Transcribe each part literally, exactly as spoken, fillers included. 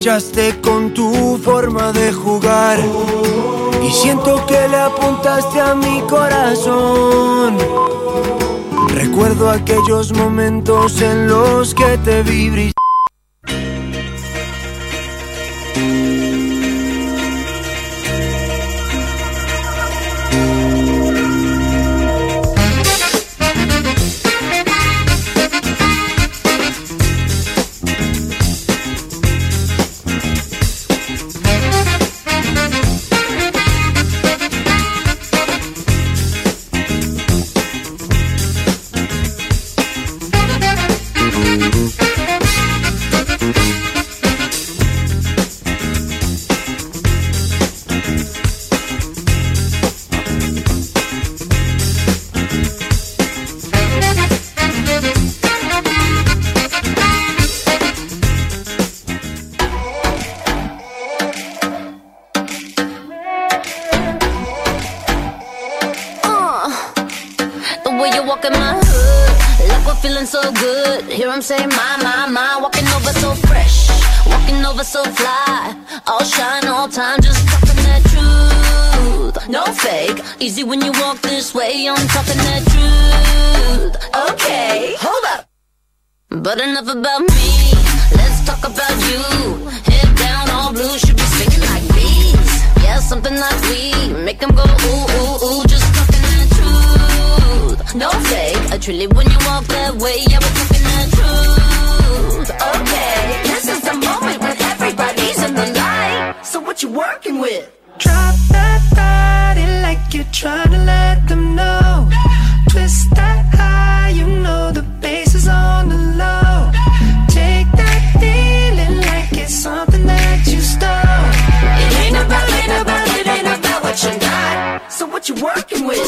Enganchaste con tu forma de jugar y siento que le apuntaste a mi corazón. Recuerdo aquellos momentos en los que te vi brillar. So fly, all shine, all time, just talking that truth. No fake, easy when you walk this way. I'm talking that truth. Okay, hold up. But enough about me, let's talk about you. Head down, all blue, should be singing like bees. Yeah, something like we make them go ooh, ooh, ooh. Just talking that truth. No fake, truly when you walk that way. Yeah, we're talking that truth. Okay, this is the moment when everybody's in the light. So what you working with? Drop that body like you're trying to let them know. Twist that high, you know the bass is on the low. Take that feeling like it's something that you stole. It ain't about, ain't about, it ain't about what you got. So what you working with?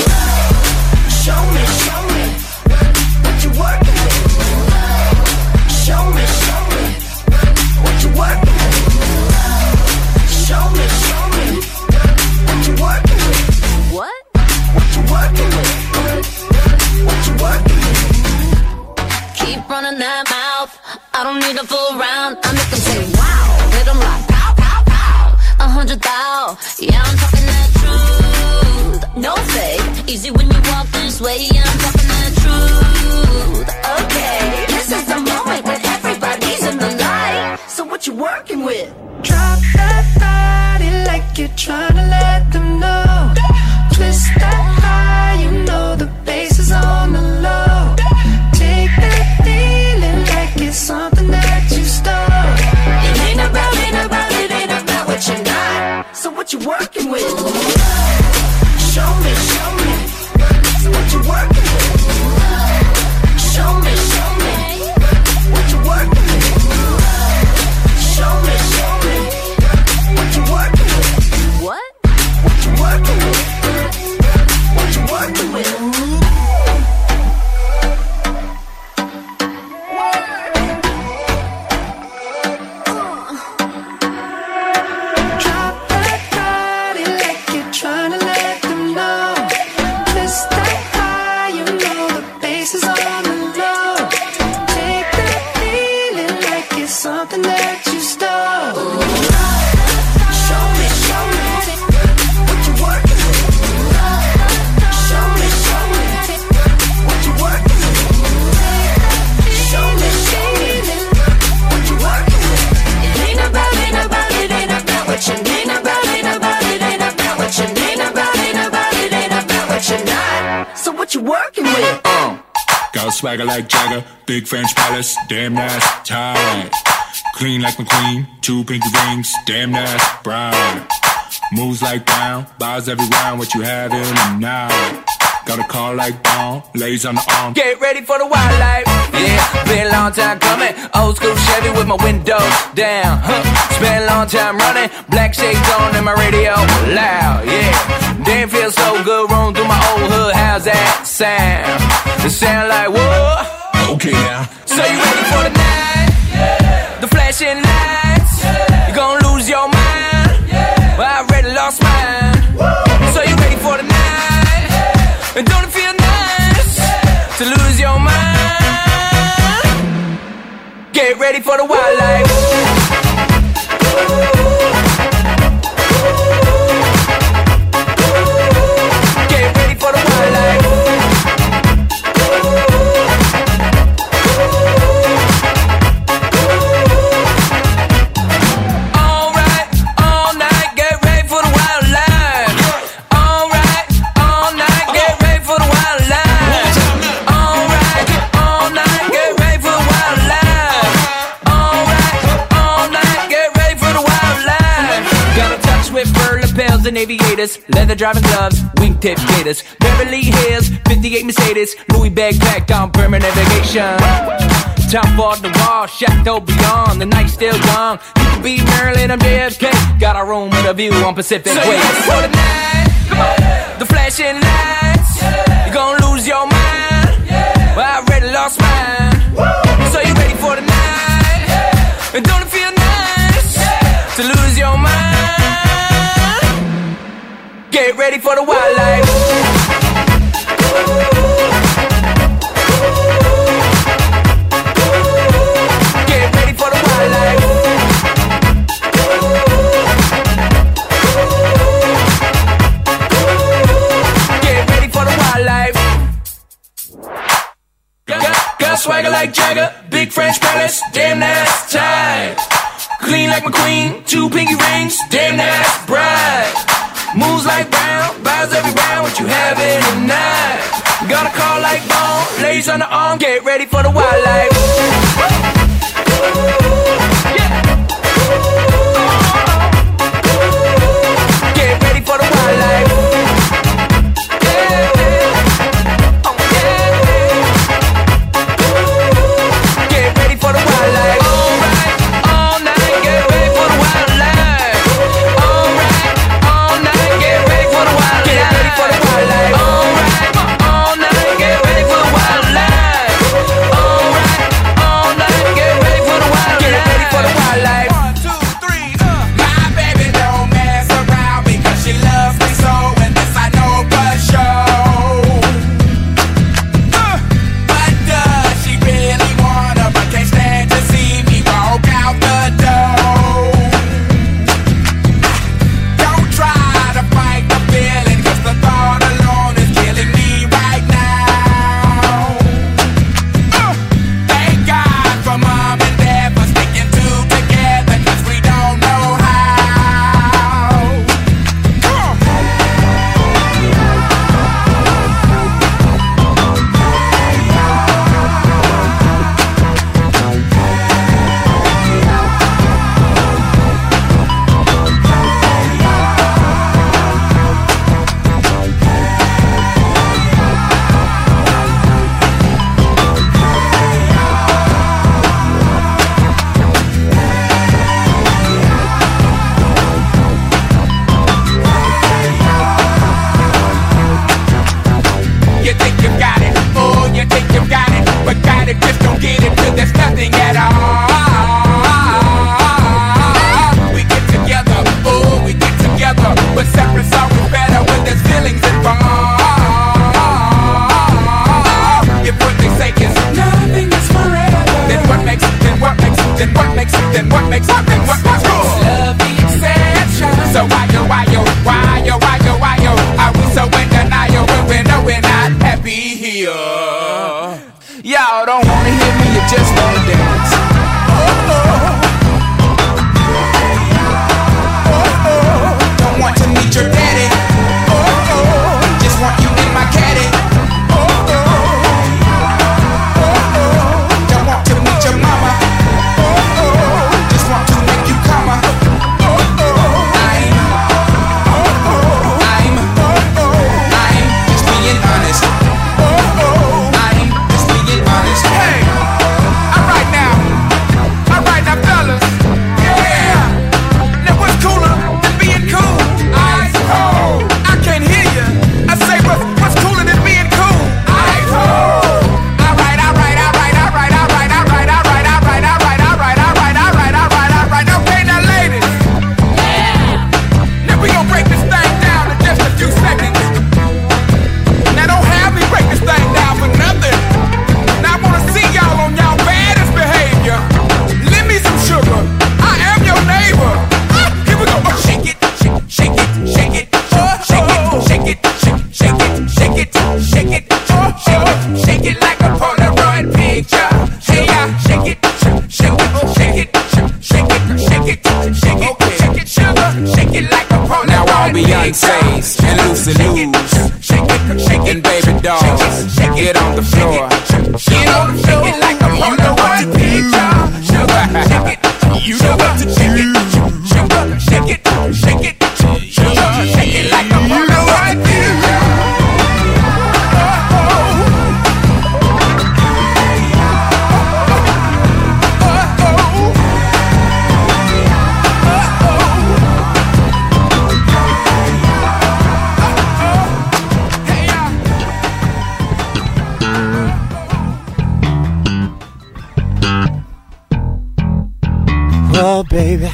Show me, show me what you working with. Show me, show me what you working with. Show me, show me what you working with. What? What you working with? What you working with? Keep running that mouth. I don't need a full round. I make them say wow. Hit them like pow, pow, pow. A hundred thou. Yeah, I'm talking that truth. No fake. Easy when you walk this way. Yeah, I'm talking that truth. Okay, this is the moment when everybody's in the light. So what you working with? Drop that body like you're trying to let them know. Twist that high, you know the bass is on the low. Take that feeling like it's something that you stole. It ain't about, ain't about, it ain't about what you got. So what you working with? Show me, show me. So what you working with? Show me, show me what you working with. Show me, show me what you working with. What? What you working with? What you working with? Drop that body like you're trying to let them know. Twist that high, you know the bass is on the low. Take that feeling like it's something that you stole. Show me, show me what you working with. Show me, show me what you working with. Show me, show me what you working with. It ain't about, ain't about, it ain't about what you ain't about, ain't about, it ain't about what you ain't about, ain't about, it ain't about what you're not. So what you working with? Uh, got swagger like Jagger, big French palace, damn that's tight. Clean like McQueen, two pinky rings, damn that's brown. Moves like Brown, buys every round what you have in and now. Got a car like Dawn, lays on the arm. Get ready for the wildlife. Yeah, been a long time coming. Old school Chevy with my windows down. Huh. Spent a long time running. Black shades on and my radio loud. Yeah, damn feels so good. Rolling through my old hood. How's that sound? It sound like whoa. Okay now. So you ready for the night? Yeah. The flashing lights. Yeah. You gonna lose your mind. Yeah. Well, I already lost mine. Woo. So you ready for the night? Yeah. And don't it feel nice? Yeah. To lose your mind? Get ready for the wildlife. thousand aviators, leather driving gloves, wingtip gators, Beverly Hills, fifty-eight Mercedes, Louis backpack on permanent vacation. Top off the wall, chateau beyond, the night's still young. You could be Maryland, I'm J F K. Got a room with a view on Pacific So Way. you ready for the night? Yeah. The flashing lights, yeah. You're gonna lose your mind. Yeah. Well, I already lost mine. Woo. So you ready for the night? Yeah. And don't it feel nice, yeah, to lose your mind? Get ready for the wildlife. Get ready for the wildlife. Get ready for the wildlife. Got, got swagger like Jagger, big French palace, damn that's tight. Clean like McQueen, two pinky rings, damn that's bright. Moves like Brown, buys every round, what you having tonight? Got a call like Bone, lays on the arm, get ready for the wildlife. Yeah. Get ready for the wildlife. Yeah. Oh, yeah. Get ready for the wildlife. All right, all night, get ready for the wildlife. All right, all night, get ready for the wildlife. Get ready for the wildlife. All right, all night, get ready for the wildlife. All right, all night, get ready for the wildlife. Get ready for the wildlife. One, two, three, uh. My baby don't mess around because she loves me so, and this I know for sure. Uh, but does she really wanna, but can't stand to see me walk out the door? Don't try to fight the feeling, cause the thought alone is killing me right now. Uh, thank God for mom and dad for sticking two together, cause we don't know how. Come on. You think you got it, oh, you think you got it, but got it, just don't get it till there's nothing at all. We get together, oh, we get together, but separate's always better when there's feelings involved. If what they say is nothing is forever, then what makes it, then what makes it, then what makes it, then what makes it, then what makes it? Love the exception. So why yo, why yo, why yo, why yo, why yo, are we so in denial when we know we're not happy here? Y'all don't wanna hear me, you just wanna dance. Oh, oh. Oh, oh. Don't want to meet your daddy. Oh, oh. Just want you in my caddy. Oh, oh. Oh, oh. Don't want to meet your mama. Oh, oh. Just want to make you come. Oh, oh. I'm, oh, oh. I'm, oh, oh. I'm just being honest. Oh, oh. I'm just being honest. Hey, alright now, alright now, fellas. Yeah. Now what's cooler than being cool? Ice cold. I can't hear you. I say what's what's cooler than being cool? Ice cold. Alright, alright, alright, alright, alright, alright, alright, alright, alright, alright, alright, alright, alright, alright. Okay, now ladies. Yeah. Now we gon' break this thing down in just a few seconds. Now don't have me break this thing down for nothing. Now I wanna see y'all on y'all baddest behavior. Lend me some sugar. I am your neighbor. Ah, here we go. Oh, shake it, shake, shake it, shake it, oh, shake it, shake it, shake, shake it, shake it, shake it, oh, shake it, shake it like a Polaroid picture. Hey, yeah, shake it, shake, shake it, shake it, shake it, shake it, shake it, shake it, sugar, shake it like a Polaroid. Now all Beyonce's and Lucy Lou's and baby dolls, get on the floor. Get on the floor. Shake it like a Polaroid picture. Sugar, shake it, you know what to shake it, sugar, shake it, shake it, sugar, shake it. baby.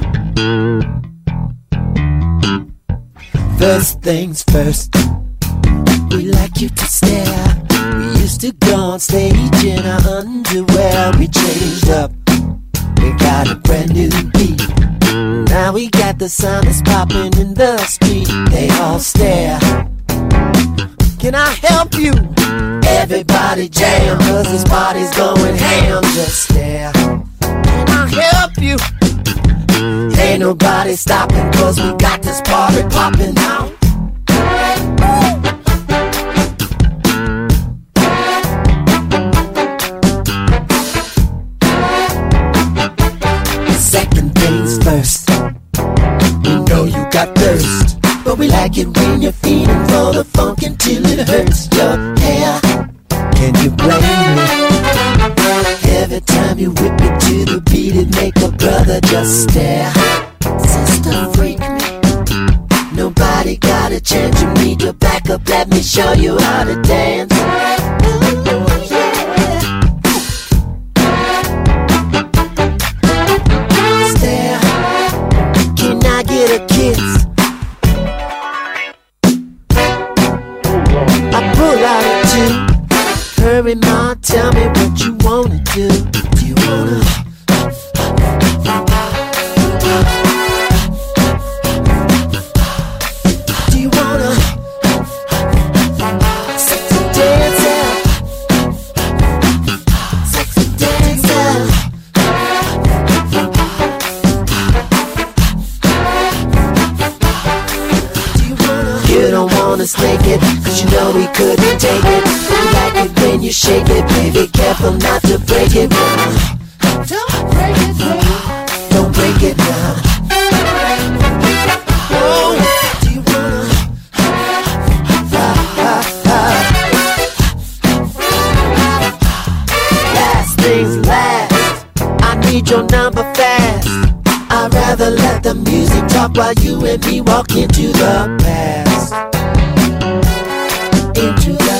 First things first, we like you to stare. We used to go on stage in our underwear. We changed up, we got a brand new beat. Now we got the sound that's popping in the street. They all stare. Can I help you? Everybody jam, cause this party's going ham. Just stare. Can I help you? Ain't nobody stopping, cause we got this party popping now. Second things first, we know you got thirst, but we like it when you're feeding for the funk until it hurts your hair. Can you blame me? Every time you whip it to the beat, it make a brother just stare. Sister, freak me. Nobody got a chance, you need your backup. Let me show you how to dance. Ooh, yeah. Stare. Can I get a kiss? I pull out a two. Hurry, ma, tell me what you wanna do. Do you wanna? Do you wanna? Sexy dancer. Sexy dancer. Do you wanna? You don't wanna snake it, cause you know we couldn't take it. When you shake it, baby, careful not to break it now. Don't break it now. Don't break it now. Oh, do you wanna? Ha, ha, ha. Last things last, I need your number fast. I'd rather let the music talk while you and me walk into the past. Into the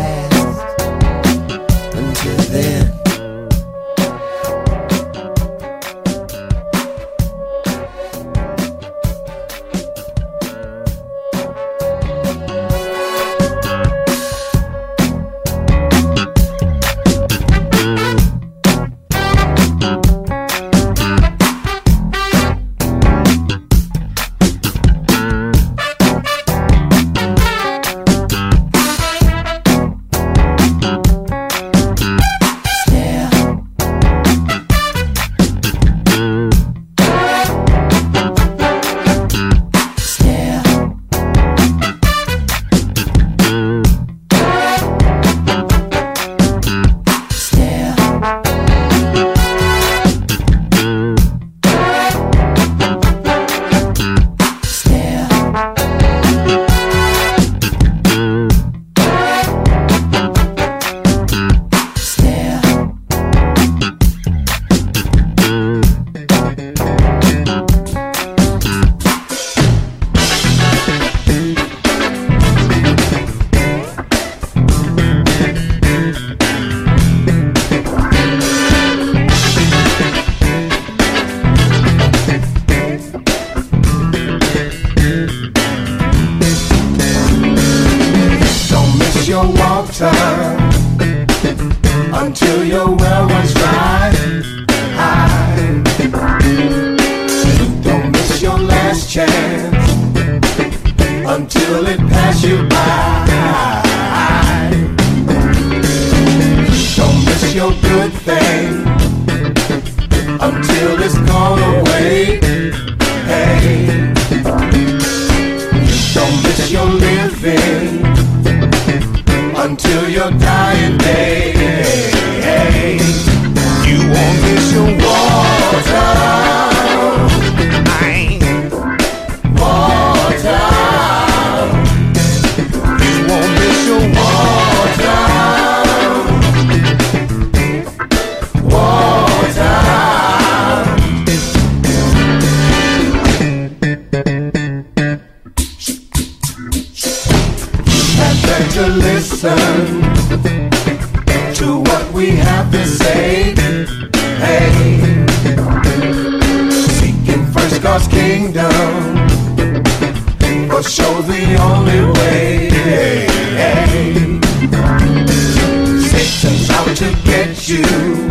until your well runs dry. Don't miss your last chance until it passes you by. Don't miss your good thing until it's gone away. Hey, don't miss your living until your dying day. Hey, you won't miss your water. Water. You won't miss your water. Water. Had better listen to what we have to say. Hey, God's kingdom, for sure the only way. Satan's out to get you,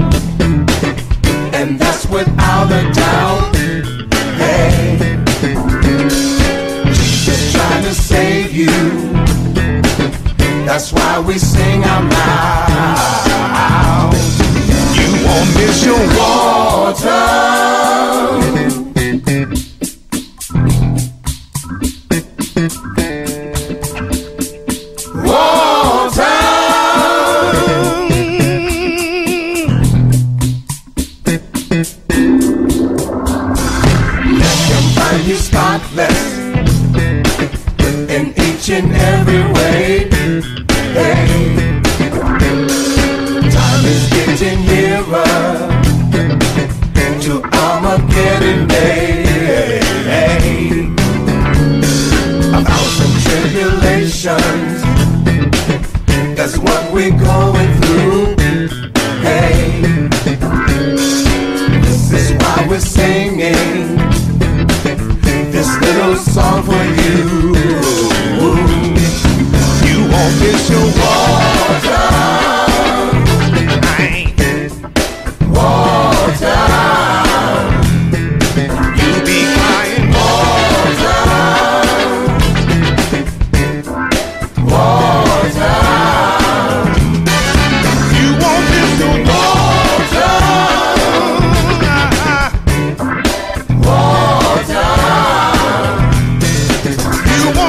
and that's without a doubt. Hey, Jesus trying to save you, that's why we sing out loud. You won't miss your water. Spotless in each and every way. Hey, time is getting nearer to Armageddon Day. Hey, a thousand tribulations, that's what we're going through. Hey, this is why we're singing this little song for you. You won't miss your water. Water. You'll be crying water. Water. You won't miss your water. Water. You want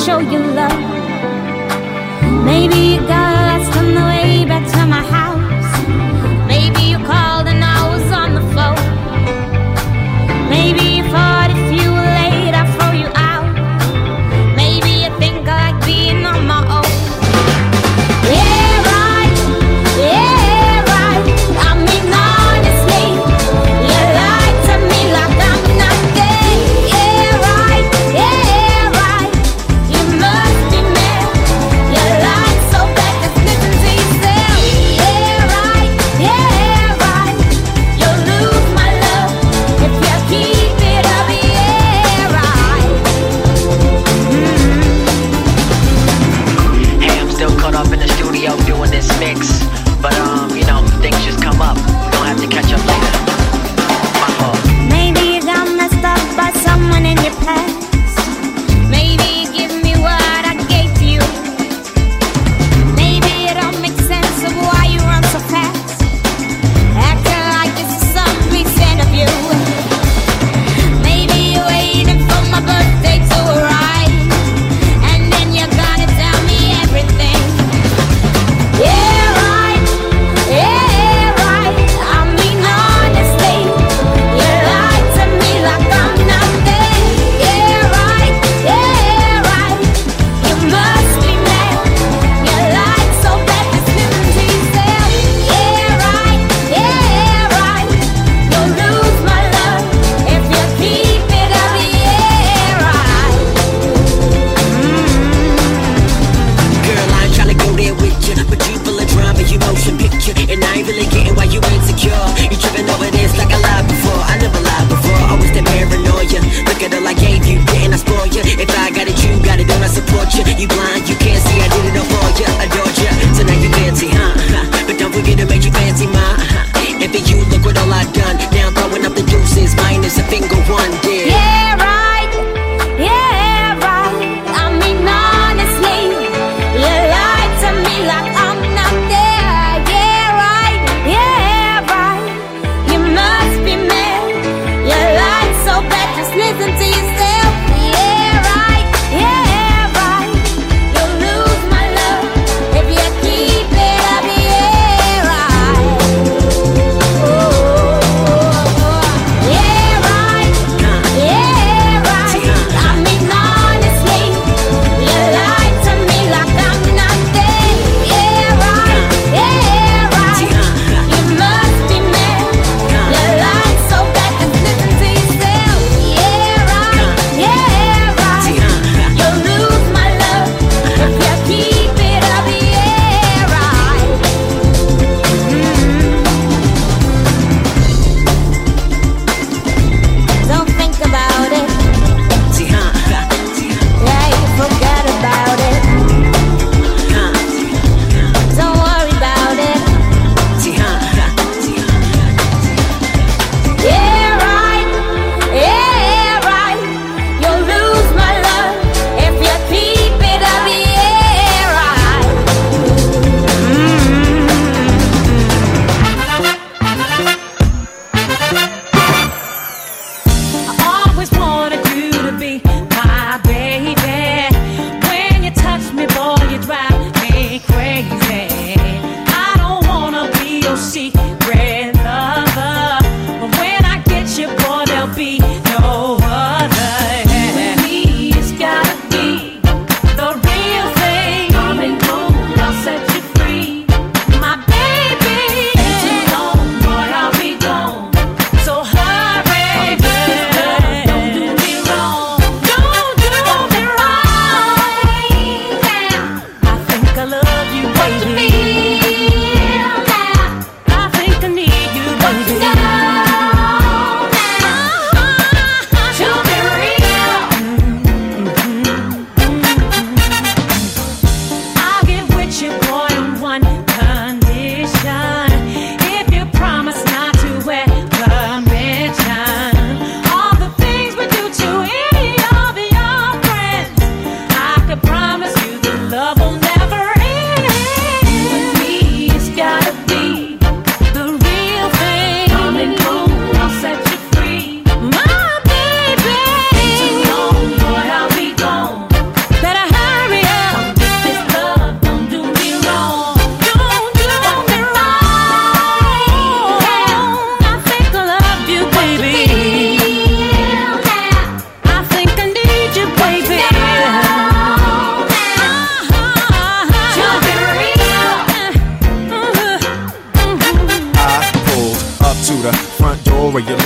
show you love. Maybe you got lost on the way back to my house. Maybe you called and I was on the phone. Maybe you thought if you were late I'd throw you out. Maybe you think I like being on my own. Yeah, right, yeah, right. I mean honestly, you lied to me like I'm not gay. Yeah, right, yeah, right. You must be mad. You lied so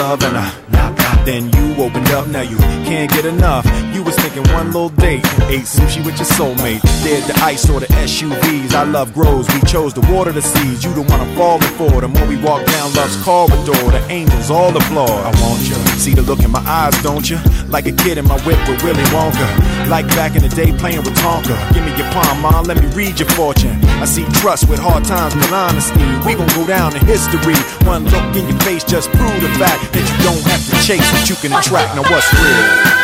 love, and I then you opened up, now you can't get enough. You was thinking one little date, ate sushi with your soulmate. Dared the ice or the S U Vs. I love grows, we chose to water the seeds. You the one I'm falling for. The more we walk down love's corridor, the angels all applaud. I want you, see the look in my eyes, don't you? Like a kid in my whip with Willy Wonka. Like back in the day playing with Tonka. Give me your palm, mom, let me read your fortune. I see trust with hard times and honesty. We gon' go down in history. One look in your face just prove the fact that you don't have to chase what you can attract. Now what's real?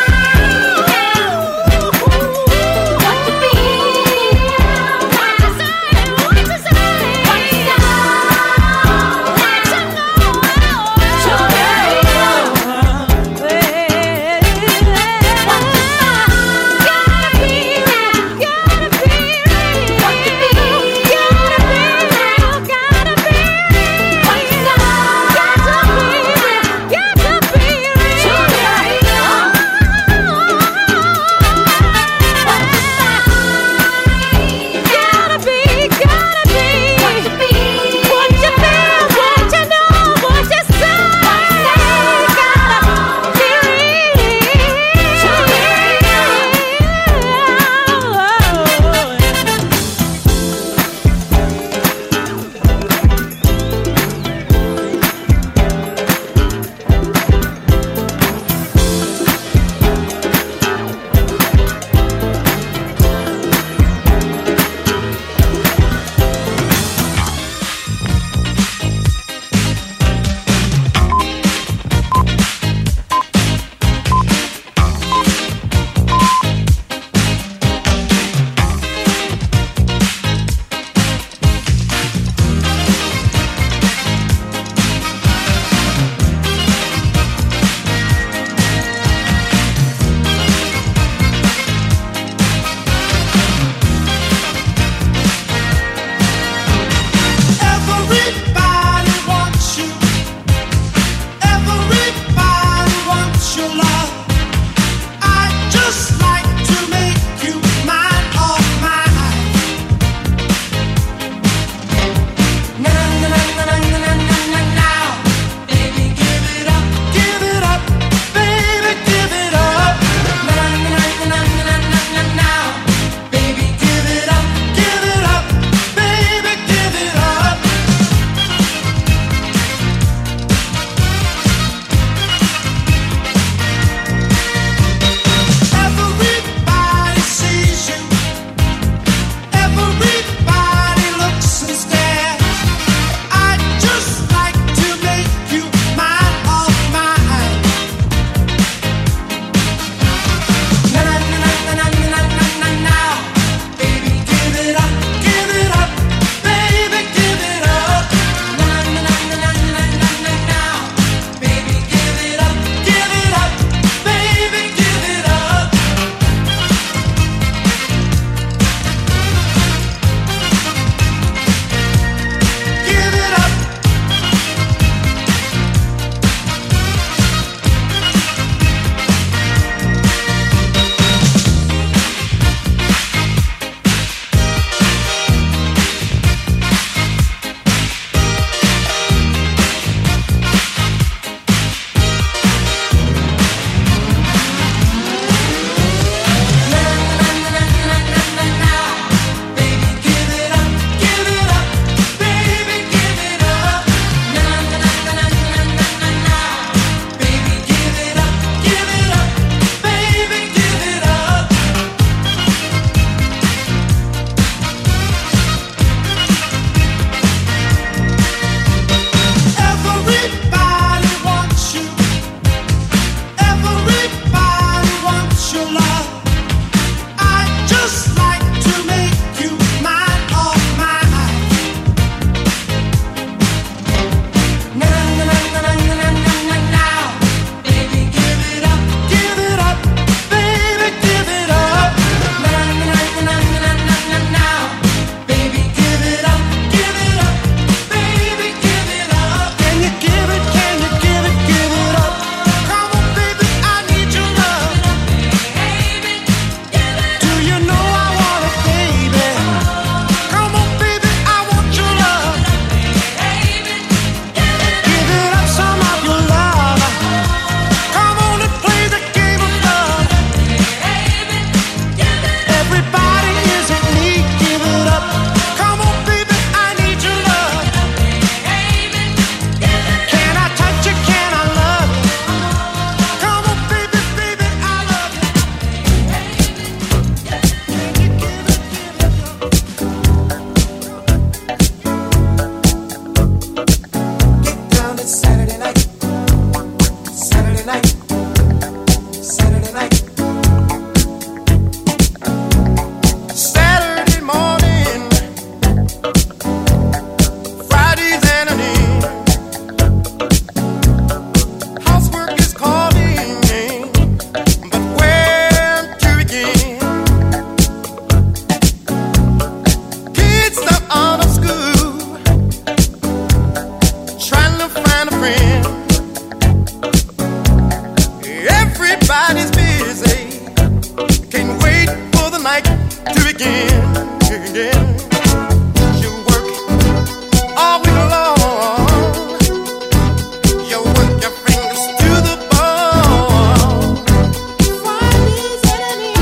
to begin again. You work all week long. You work your fingers to the bone. Friday's enemy.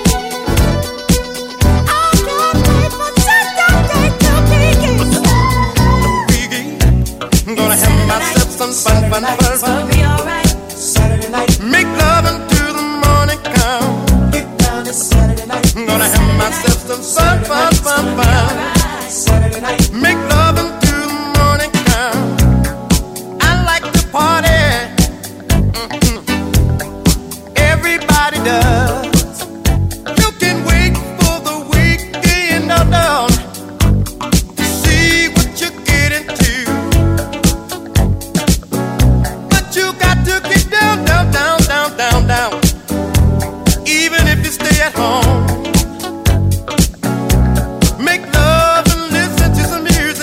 I can't wait for Saturday to begin. Begin. I'm gonna have myself some fun, fun, fun, fun. Saturday night. Make love until the morning come. Get down to Saturday night. I'm gonna have myself some fun, fun, fun, fun. Saturday night. Make love until the morning come. I like to party. Mm-hmm. Everybody does. You can wait for the weekend or down. See what you get into. But you got to get down, down, down, down, down, down. Even if you stay at home. Make love and listen to some music.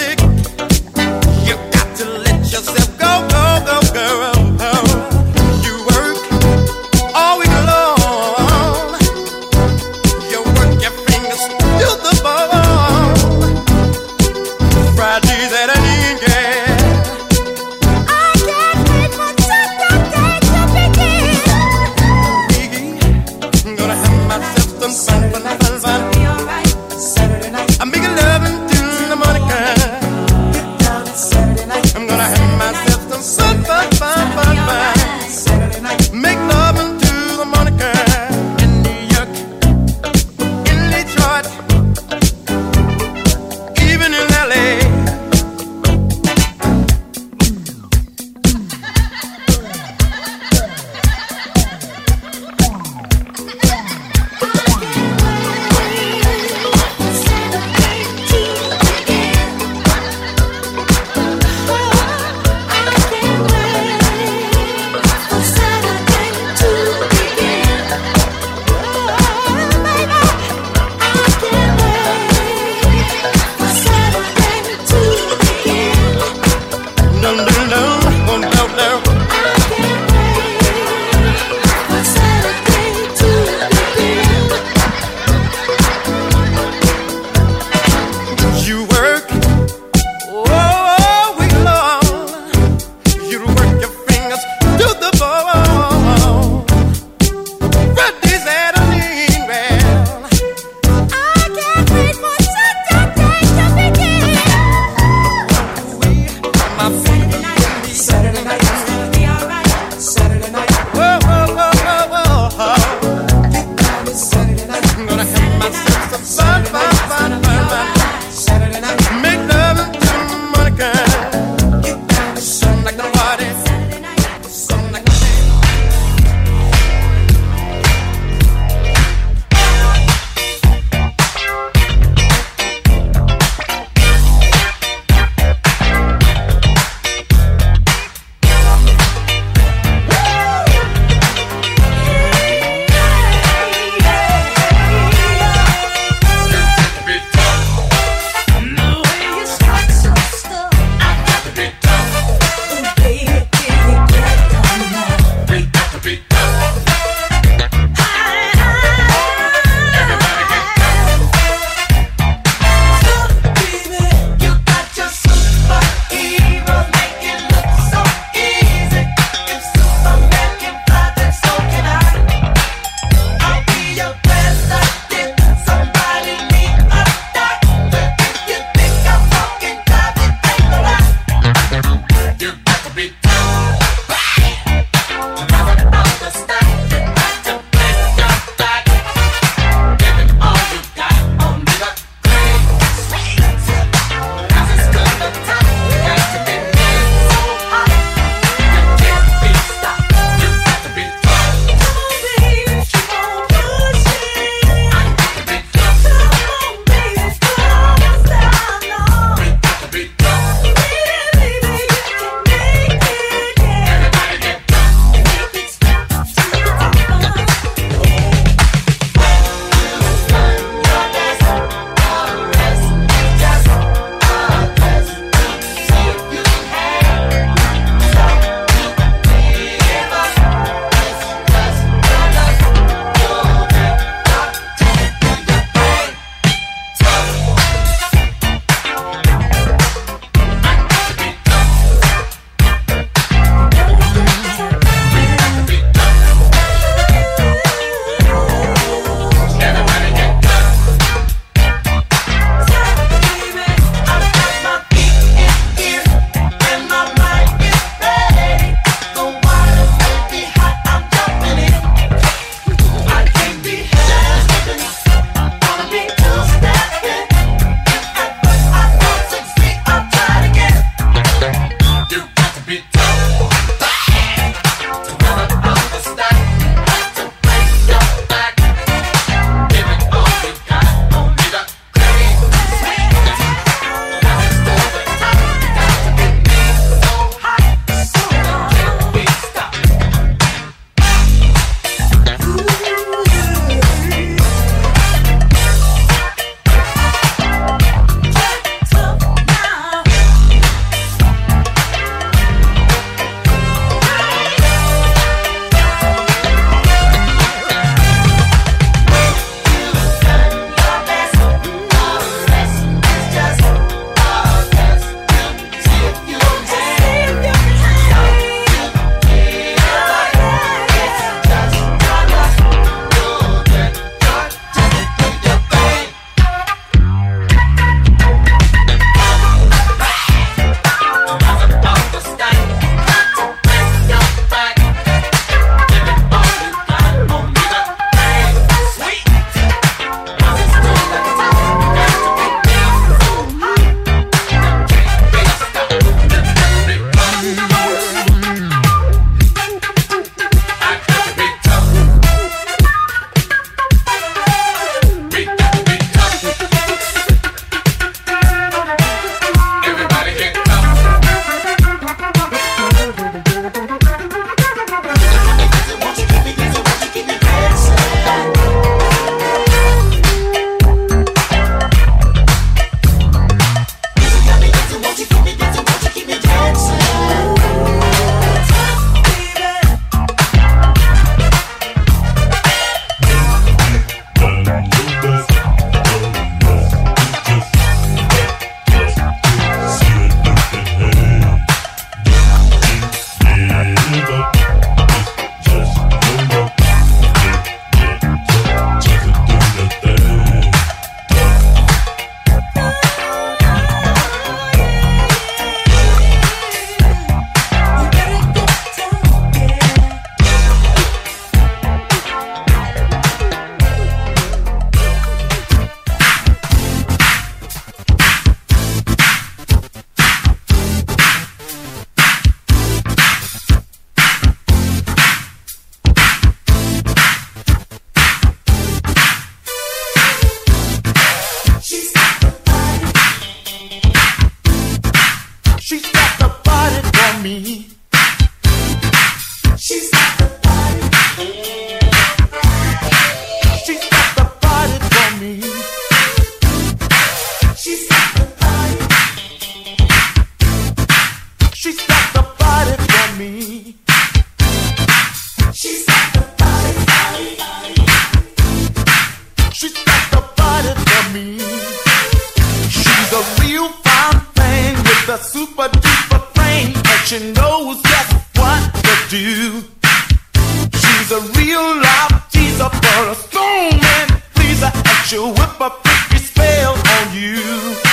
a super duper frame, and she knows just what to do. She's a real life teaser, but a stone man pleaser, and she'll whip a freaky spell on you.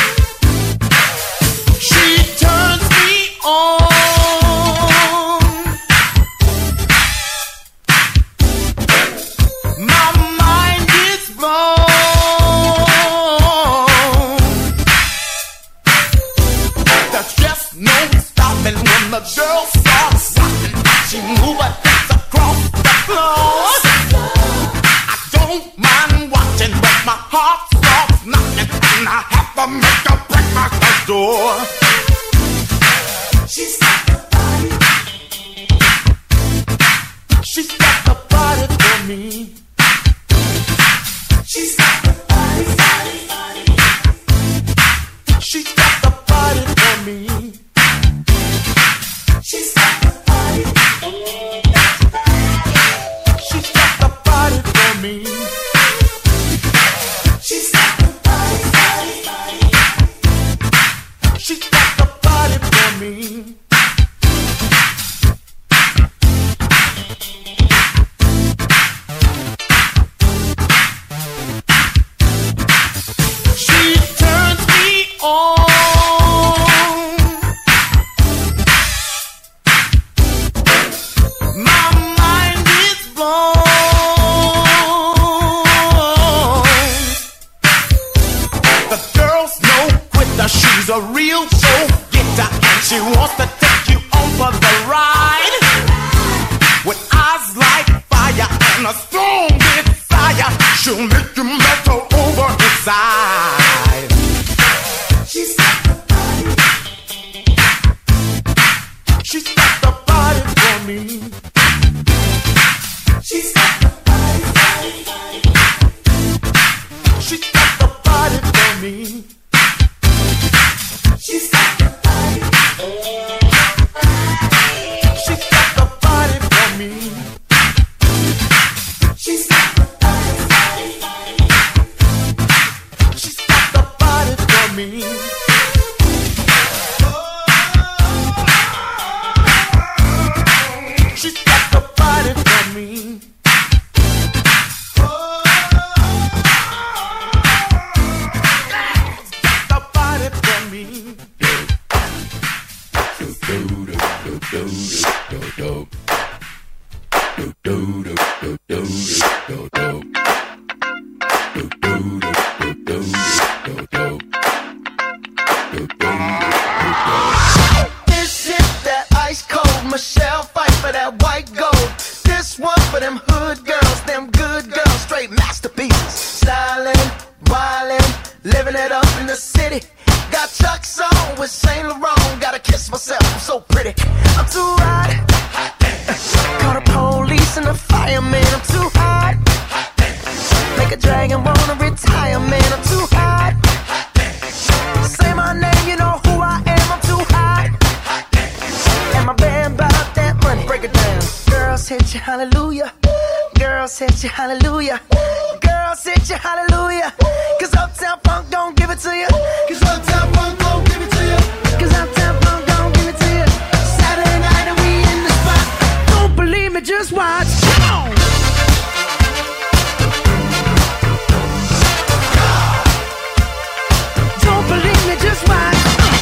She turns me on. My mind is blown. There's just no stopping when the girl starts rocking. She moves her hips across the floor. I don't mind watching, but my heart starts knocking, and I have to make her break my door. She's got the body. She's got the body for me. She's got the body, body, body. She's got the body for me. She's got the body. She's got the body for me. She's got the body, body, body. She's got the body for me. She turns me on. My mind is blown. The girl's no quitter. She's a real go-getter, and she wants to take you on for the ride. With eyes like fire and a strong desire, she'll make you melt all over inside. She's got the body. She's got the body for me. She's got the body, body, body. She's got the body for me. She's got the body. She's got the body for me. She's got the body, body, body. She's got the body for me. She's got the body for me. The body for me. This is that ice cold Michelle fight for that white gold. This one for them hood girls, them good girls, straight masterpieces. Styling, wildin', living it up in the city. Got Chuck's on with Saint Laurent. Gotta kiss myself, I'm so pretty. I'm too hot. Call the police and the fireman. I'm too hot. Make a dragon wanna retire, man. I'm too hot. Say my name, you know who I am. I'm too hot. And my band bought that money. Break it down. Girls hit you, hallelujah. Girls hit you, hallelujah. Girls hit you, hallelujah. Cause Uptown Funk don't give it to you. Cause Uptown Funk don't give it to you. Cause Uptown Funk don't give it to you. Saturday night and we in the spot. Don't believe me, just watch. Come on. Don't believe me, just watch.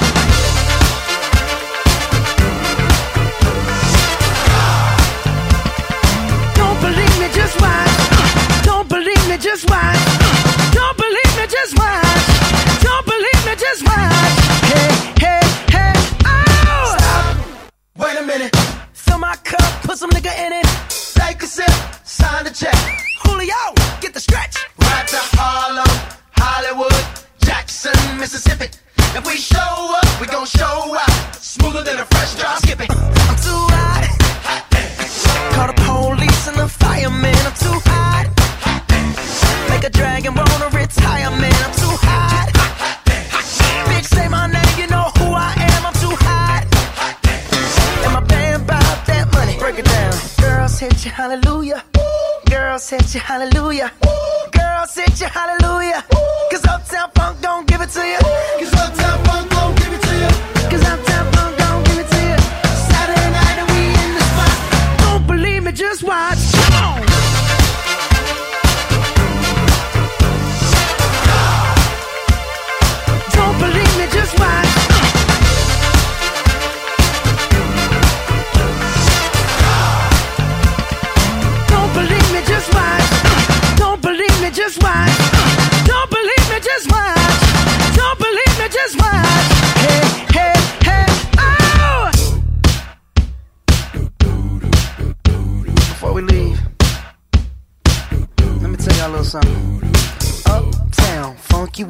Don't believe me, just watch. Don't believe me, just watch. Don't believe me, just watch. Don't believe me, just watch. Hey, hey, hey, oh! Stop. Wait a minute. Fill my cup, put some nigga in it. Take a sip, sign the check. Julio, get the stretch. Right to Harlem, Hollywood, Jackson, Mississippi. If we show up, we gon' show out. Smoother than a fresh drop skipping. I'm too hot. Call the police and the fireman. I'm too hot. Make a dragon wanna retire, man. I'm too hot. Bitch, say my name, you know who I am. I'm too hot. And my band bought that money. Break it down. Girls hit you, hallelujah. Girls hit you, hallelujah. Girls hit you, hallelujah. Cause Uptown Funk don't give it to you. Cause Uptown Funk don't give it to you. Cause I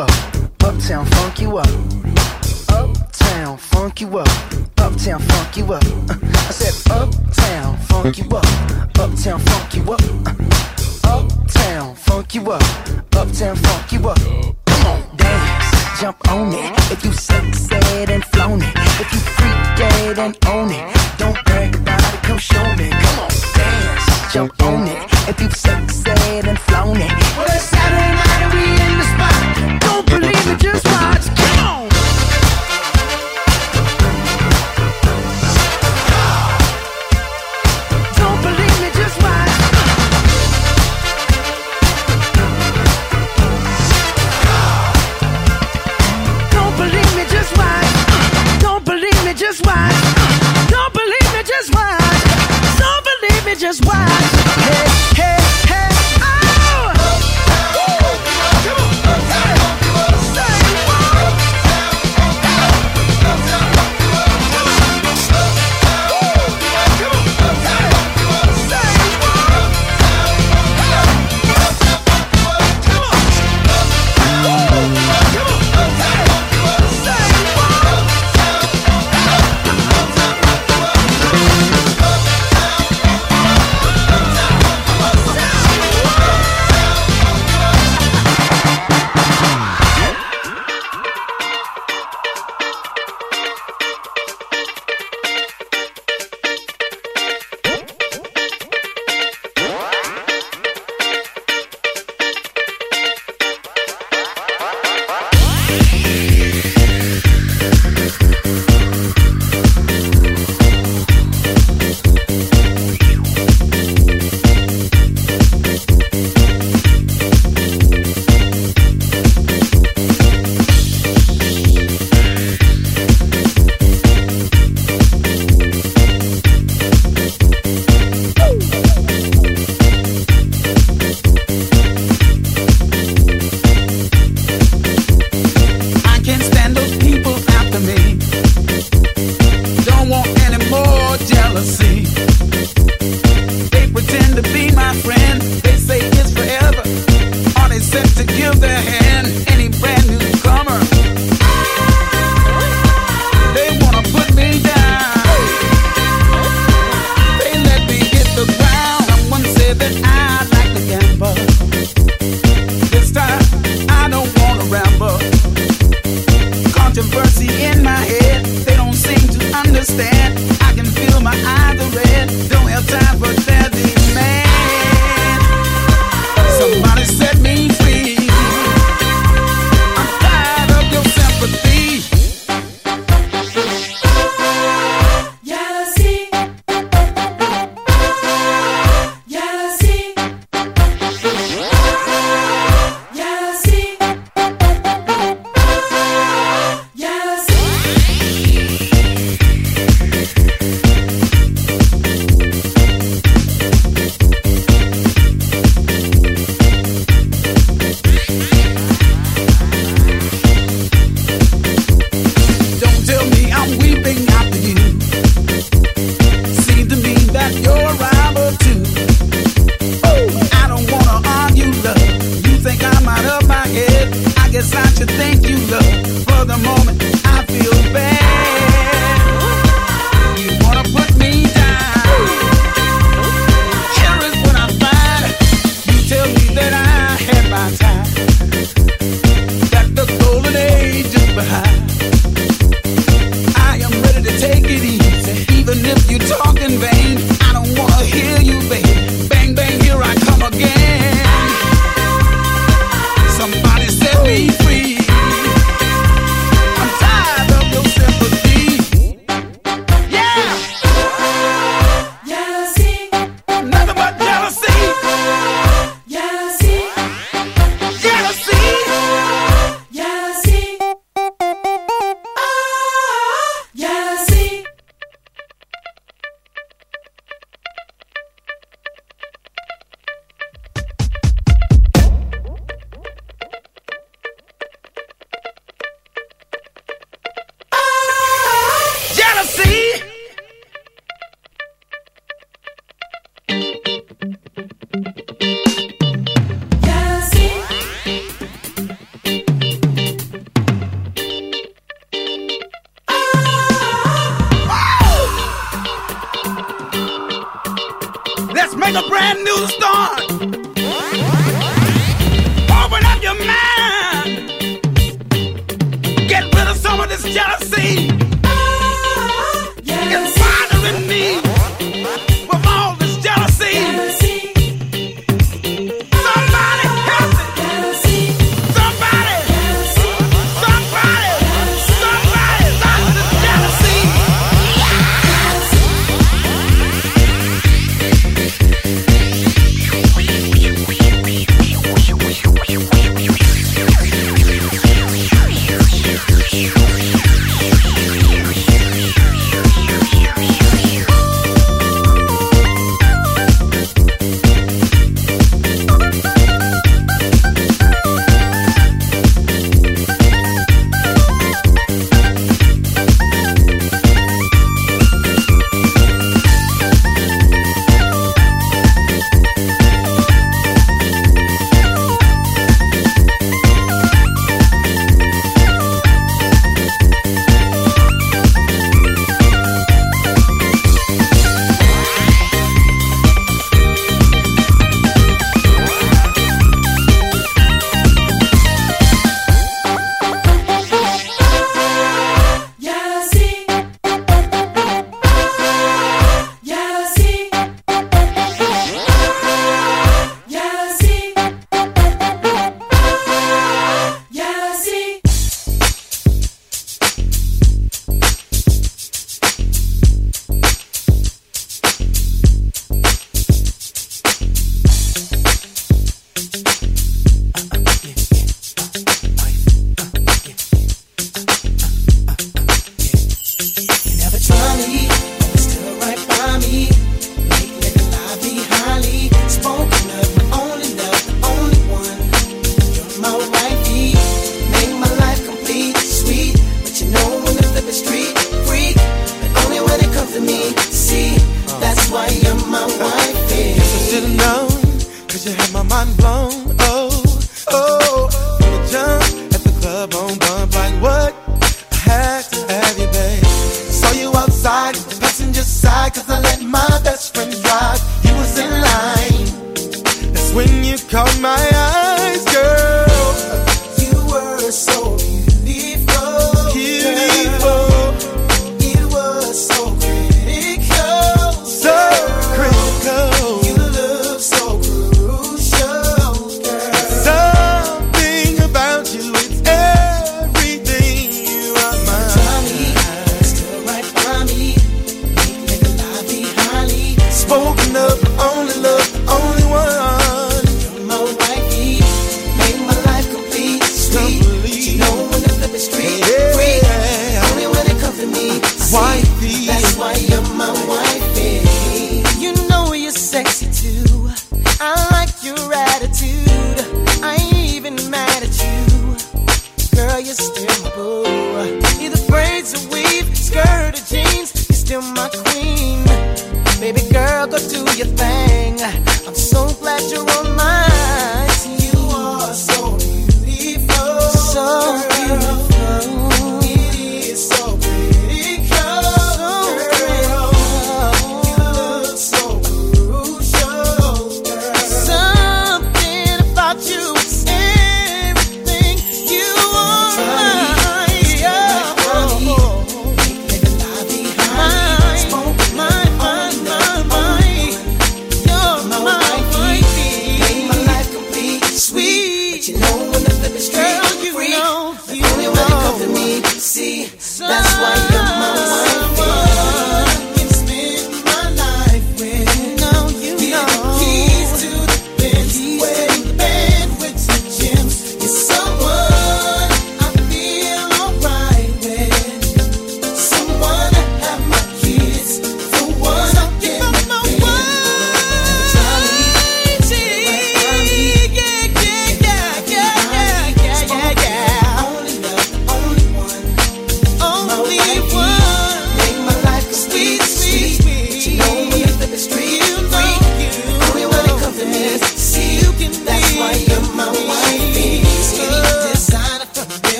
up, uptown funk you up, uptown funk you up, uptown funk you up. Uh, I said uptown funk you up, uptown funk you up, uh, uptown funk you up, uptown funk you up. Come on, dance, jump on it. If you sexed and flown it, if you freak dead and own it, don't brag about it, come show me. Come on, dance, jump on it. If you've sexed and flown it, well, it's Saturday night and we in the spot. Don't believe it, just watch. Come on. Don't believe me, just watch. Don't believe me, just watch. Don't believe me, just watch. Don't believe me, just watch. Don't believe me, just watch. Hey, hey, hey, oh! the start. Open up your mind. Get rid of some of this jealousy. It's bothering me with all this jealousy. Somebody help me. Somebody. Somebody. Somebody stop this jealousy.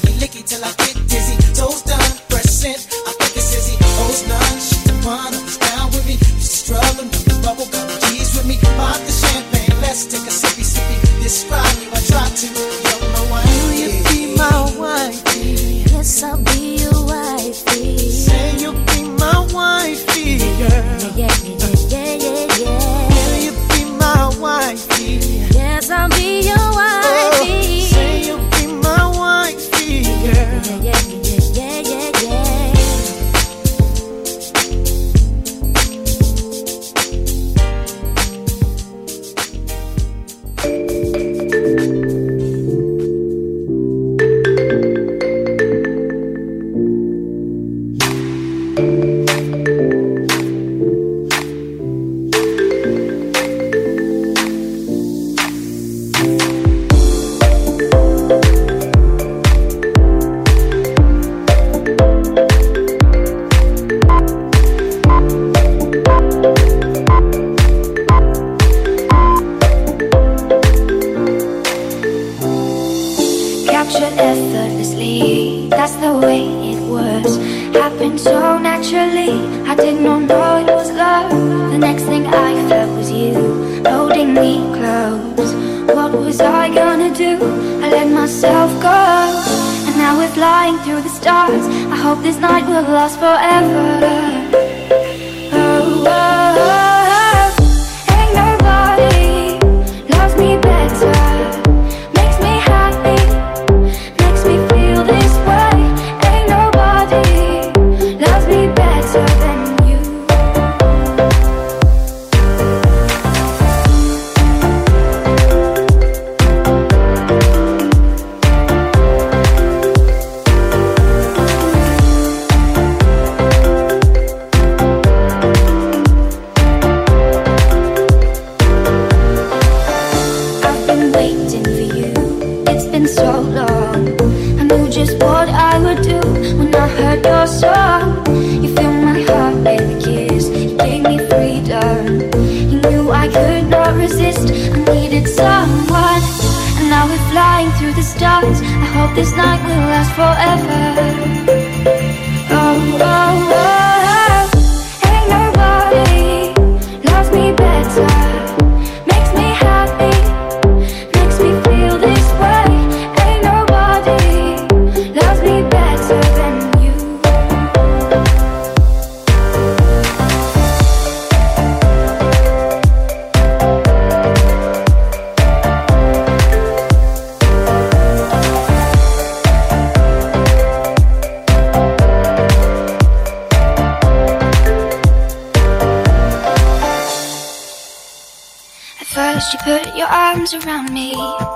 till I get dizzy. Toes done, I think it's dizzy. Toes done, shit the one, I'm describe you, I try to. You're my wife. Will you be my wifey? Yes, I'll be your wifey. Say you'll be my wifey, girl. Yeah, yeah, yeah, yeah, yeah. Will you be my wifey? Yes, I'll be your wifey. Oh, say you'll be my wifey, girl. Yeah, yeah, yeah, yeah, yeah, yeah. Captured effortlessly, that's the way it was. Happened so naturally, I did not know it was love. The next thing I felt was you, holding me close. What was I gonna do? I let myself go. And now we're flying through the stars. I hope this night will last forever. Oh, oh, oh. Ain't nobody loves me better. Makes me happy, makes me feel this way. Ain't nobody loves me better than you. I've been waiting for you, it's been so long. I knew just what I would do when I heard your song. You filled my heart with a kiss, you gave me freedom. You knew I could not resist, I needed someone. And now we're flying through the stars. I hope this night will last forever. Oh, oh, oh. Ain't nobody loves me better. Makes me happy, makes me feel this way. Ain't nobody loves me better than you. At first you put your arms around me,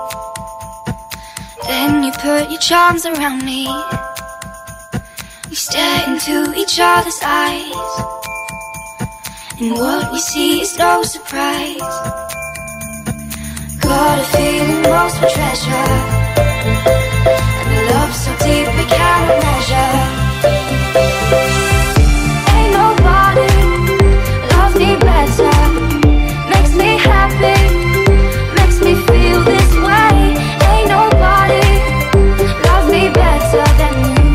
then you put your charms around me. We stare into each other's eyes, and what we see is no surprise. Got a feeling most for treasure, and a love so deep we cannot measure. Ain't nobody loves me better. Makes me happy, makes me feel this way. Ain't nobody loves me better than you.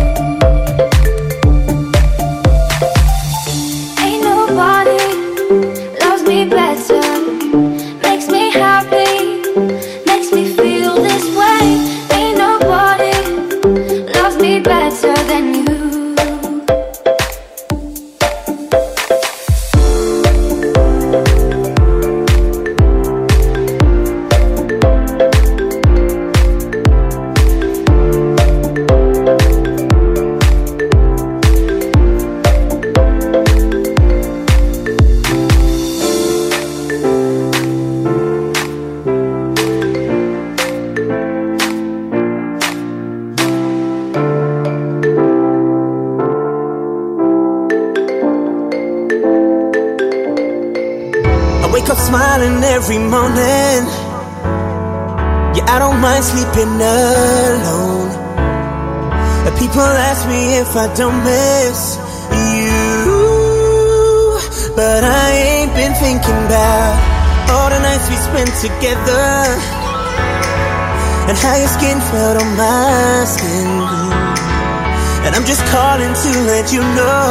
Ain't nobody loves me better. Makes me happy, makes me feel this way. Ain't nobody loves me better than you. Wake up smiling every morning. Yeah, I don't mind sleeping alone. And people ask me if I don't miss you, but I ain't been thinking about all the nights we spent together, and how your skin felt on my skin. And I'm just calling to let you know,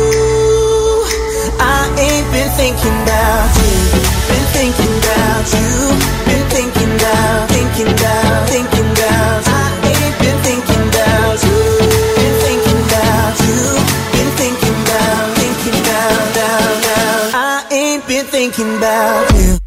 ooh, I ain't been thinking about you, been thinking about you. thinking about you.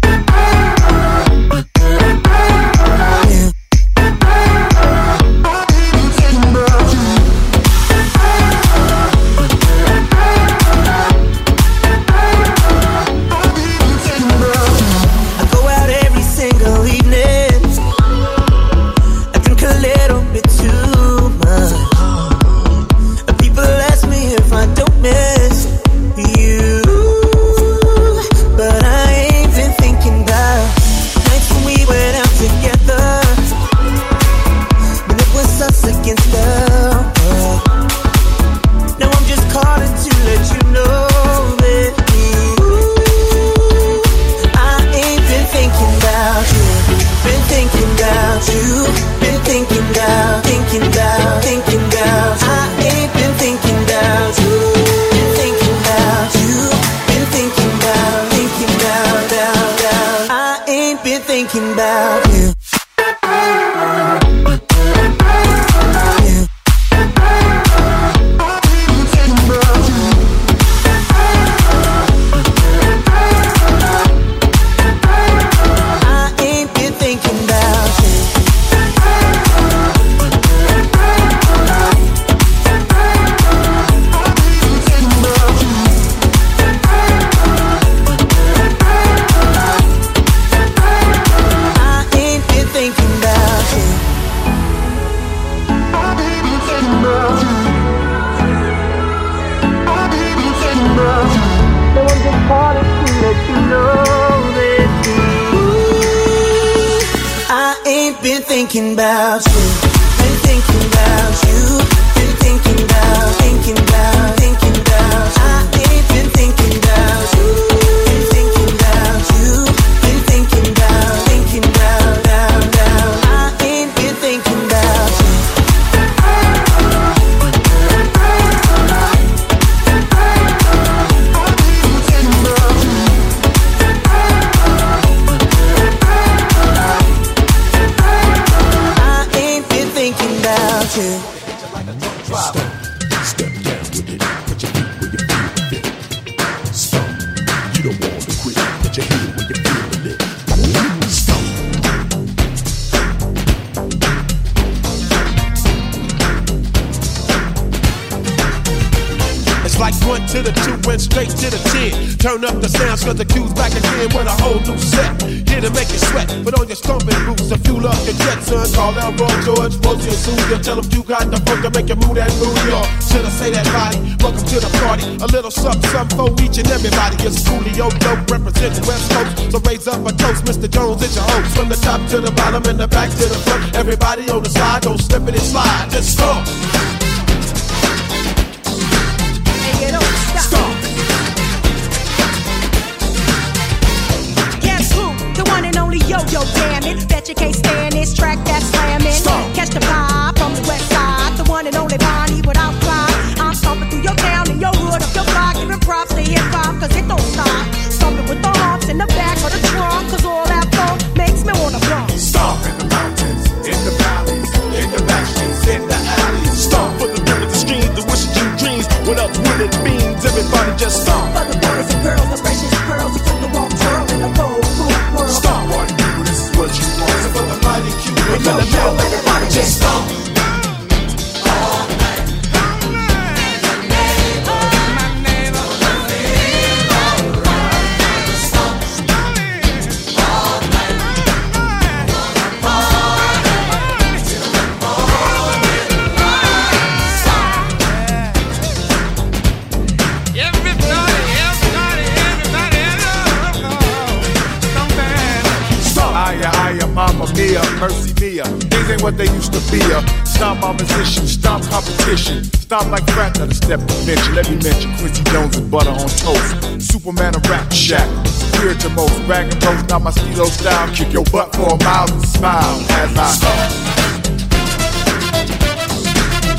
Thinking about you. Thinking about you, been thinking about you, been thinking about, thinking about, thinking about you. I ain't been thinking about you, been thinking about you, been thinking about, thinking about, down, down. I ain't been thinking about you. Stop. Step down with it. Put your feet where you feel it. Stop. You don't want to quit. Put your head where you feel it. Stop. It's like one to the two, went straight to the ten. Turn up the sounds cause the cue's back again with a whole new set. Here to make you sweat, put on your stomping boots to fuel up your jet, son. Call out Roy George, Rosie and Susie. Tell them you got the funk to make you move that booty off. Should I say that body? Welcome to the party. A little something, something for each and everybody. It's Coolio Dope representing West Coast. So raise up a toast, Mister Jones, it's your host. From the top to the bottom and the back to the front. Everybody on the side, don't slip it and slide. Just stomp. Hey, you don't stop. Stomp. Guess who? The one and only Yo-Yo, damn it. Bet you can't stand this track that's slamming. Stomp. Catch the vibe from the west side. The one and only Bonnie without pride. I'm stomping through your town and your hood up your block. Giving props to hip-hop cause it don't stop. Stomping with the humps in the back of the trunk. Cause all that funk makes me wanna bump. Stomp in the mountains, in the valleys, in the back streets, in the alleys. Stomp for the rivers, the streams, the wishes and dreams. What up with it means, everybody just stomp. For the boys and girls, the precious pearls who took the walk twirl in the cold, cool world. Stomp, party people, this is what you want. So for the mighty cute, and for the real, everybody just stomp. Mamma mia, mercy mia, things ain't what they used to be. Uh. Stomp opposition, stomp competition, stomp like frat, another step to mention. Let me mention Quincy Jones and butter on toast, Superman and Rap Shack, superior to most, rag and roast, not my stilo style. Kick your butt for a mile and smile as I stomp.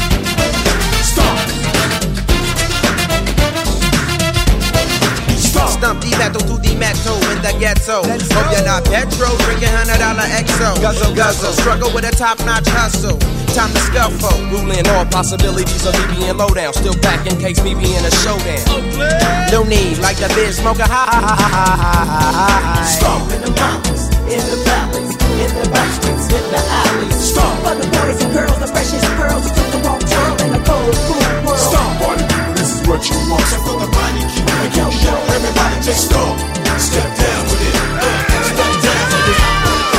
Stomp. Stomp. stump, the metal to the metal in the ghetto. Hope you're not petro, drinking hundred dollar X O. Guzzle, guzzle, struggle with a top-notch hustle. Time to scuffle, ruling all possibilities of me being low down. Still back in case me being a showdown. No need, like the biz smoker high. Stomp in the mountains, in the valleys, in the back streets, in the alleys. Stomp for the boys and girls, the freshest pearls who took the walk twirl in the cold, cool world. Stomp, party people, this is what you want. So for the body, keep it, yo, yo, everybody just stomp. Step down with it, uh, step down with it.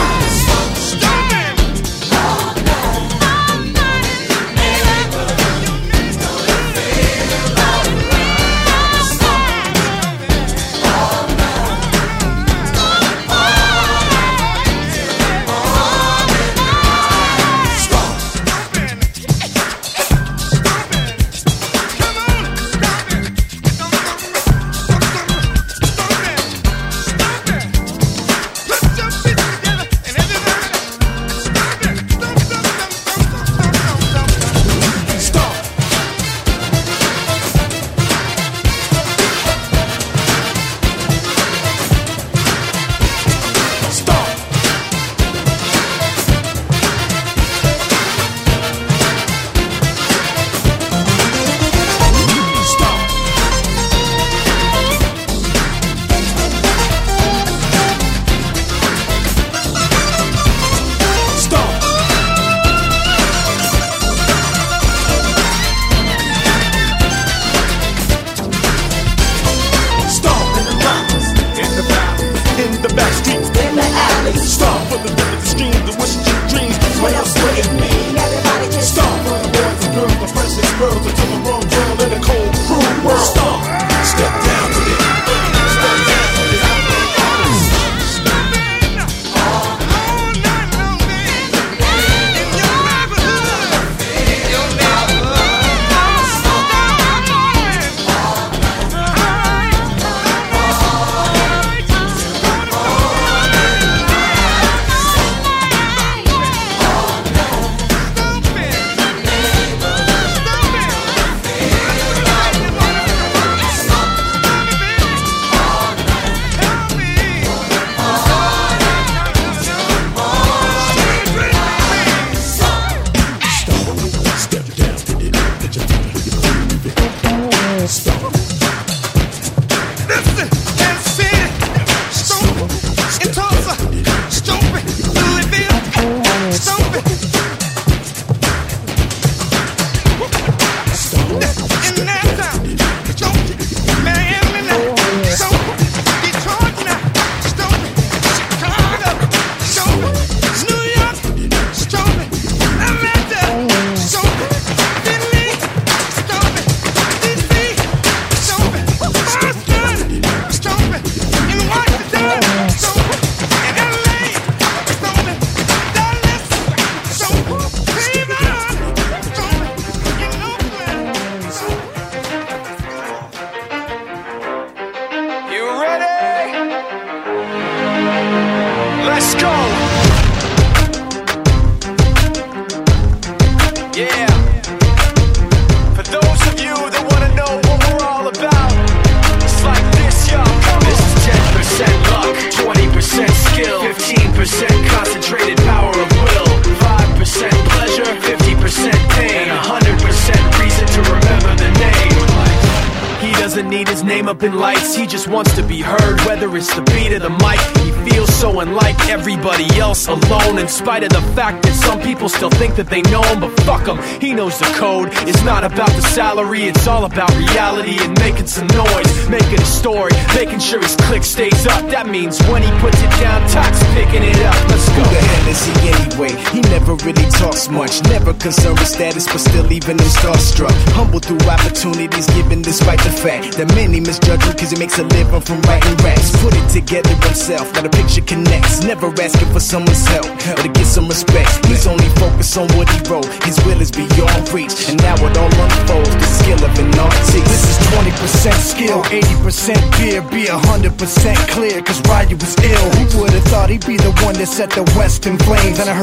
Up in lights, he just wants to be heard, whether it's the beat of the mic. He feels so unlike everybody else, alone, in spite of the fact that some people still think that they know him. But fuck him, he knows the code. It's not about the salary, it's all about reality and making some noise, making a story, making sure his click stays up. That means when he puts it down, Tox picking it up. Let's go. Who the hell is he anyway? He never really talks much, never concerned with status, but still leaving him starstruck. Humble through opportunities given despite the fact that many misjudge him cause he makes a living from writing raps. Put it together himself, now the picture connects. Never asking for someone's help or to get some respect. He's only focused on what he wrote. His will is beyond reach, and now it all unfolds. The skill of an artist. This is twenty percent skill, eighty percent beer. Be one hundred percent clear, cause Ryu was ill. Who would've thought he'd be the one that set the West in flames? And I heard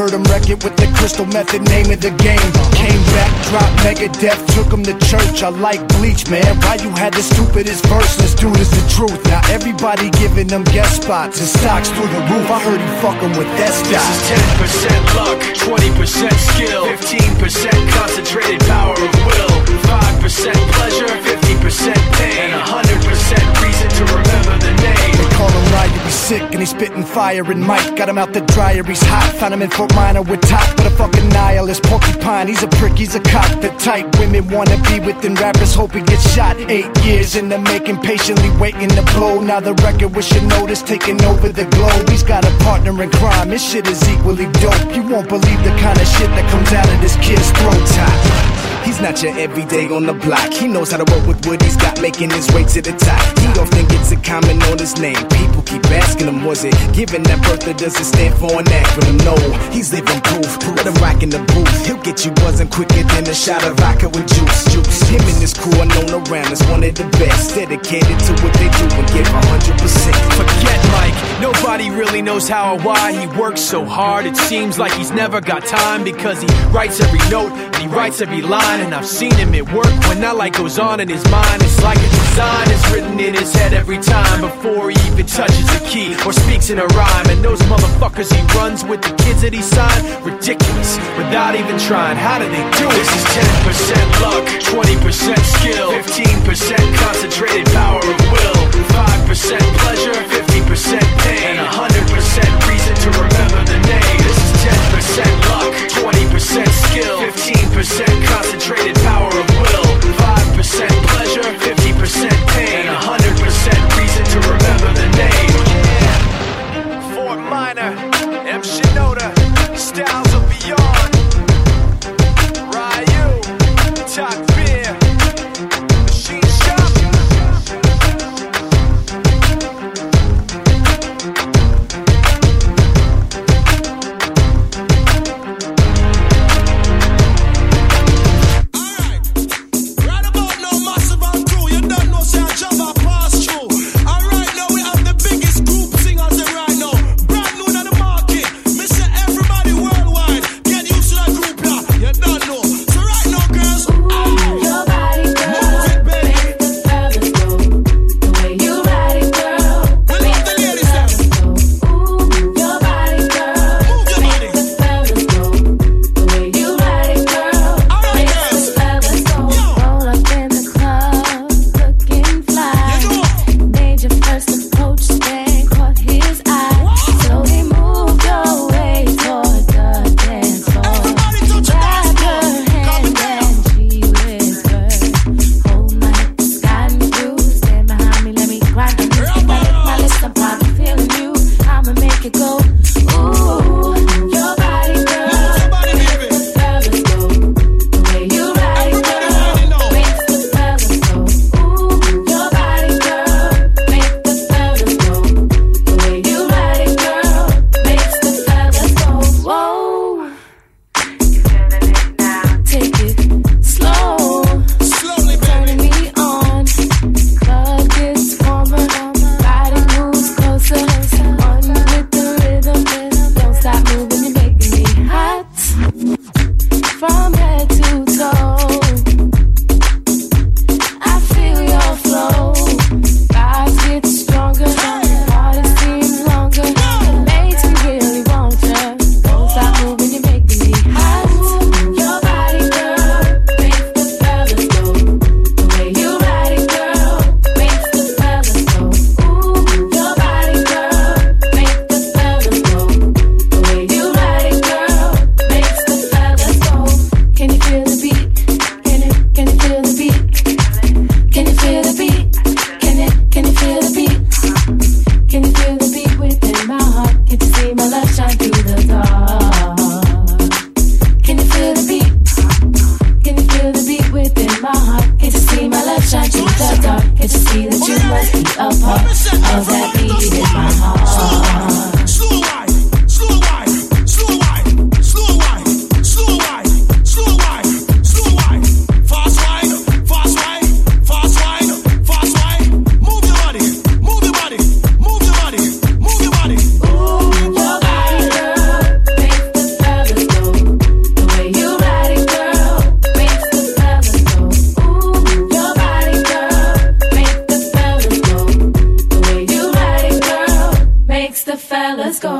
heard him wreck it with the crystal method, name of the game. Came back, dropped Megadeth, took him to church. I like Bleach, man. Why you had the stupidest verse? Let's do this the truth. Now everybody giving them guest spots and stocks through the roof. I heard he fucking with that stock. This is ten percent luck, twenty percent skill, fifteen percent concentrated power of will, five percent pleasure, fifty percent pain, and one hundred percent reason to remember the name. They call him Ryan, he's sick and he's spitting fire. And Mike got him out the dryer, he's hot. Found him in Fort Minor with top, but a fucking nihilist porcupine. He's a prick, he's a cop. The type women wanna be within rappers, hope he gets shot. Eight years in the making, patiently waiting to blow. Now the record with your notice taking over the globe. He's got a partner in crime, his shit is equally dope. You won't believe the kind of shit that comes out of this kid's throat top. He's not your everyday on the block. He knows how to work with what he's got, making his way to the top. He often gets a comment on his name. People keep asking him, was it given that birth that doesn't stand for an acronym? No, he's living proof. Let him rock in the booth. He'll get you buzzing quicker than a shot of vodka with juice. Juice. Him and his crew are known around as one of the best. Dedicated to what they do and give one hundred percent. Forget Mike. Nobody really knows how or why he works so hard. It seems like he's never got time because he writes every note and he writes every line. And I've seen him at work when that light goes on in his mind. It's like a design is written in his head every time before he even touches a key or speaks in a rhyme. And those motherfuckers he runs with, the kids that he signed, ridiculous, without even trying. How do they do it? This is ten percent luck, twenty percent skill, fifteen percent concentrated power of will, five percent pleasure, fifty percent pain, and one hundred percent reason to remember the name. This is ten percent luck, twenty percent skill, fifteen percent concentrated power of will, five percent pleasure, fifty percent pain, and one hundred percent reason to remember the name. Yeah. Fort Minor, M. Shinoda, Styles of Beyond, Ryu, Talk Beer, Machine Shop.